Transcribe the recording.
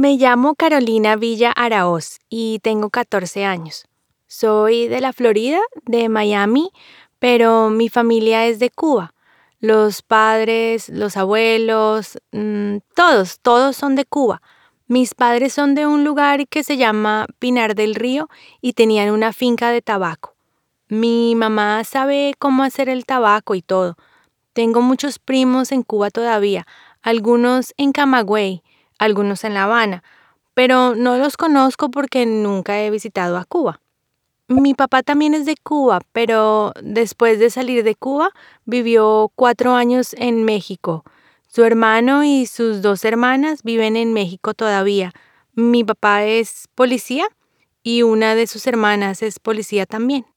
Me llamo Carolina Villa Araoz y tengo 14 años. Soy de la Florida, de Miami, pero mi familia es de Cuba. Los padres, los abuelos, todos son de Cuba. Mis padres son de un lugar que se llama Pinar del Río y tenían una finca de tabaco. Mi mamá sabe cómo hacer el tabaco y todo. Tengo muchos primos en Cuba todavía, algunos en Camagüey, algunos en La Habana, pero no los conozco porque nunca he visitado a Cuba. Mi papá también es de Cuba, pero después de salir de Cuba vivió 4 años en México. Su hermano y sus dos hermanas viven en México todavía. Mi papá es policía y una de sus hermanas es policía también.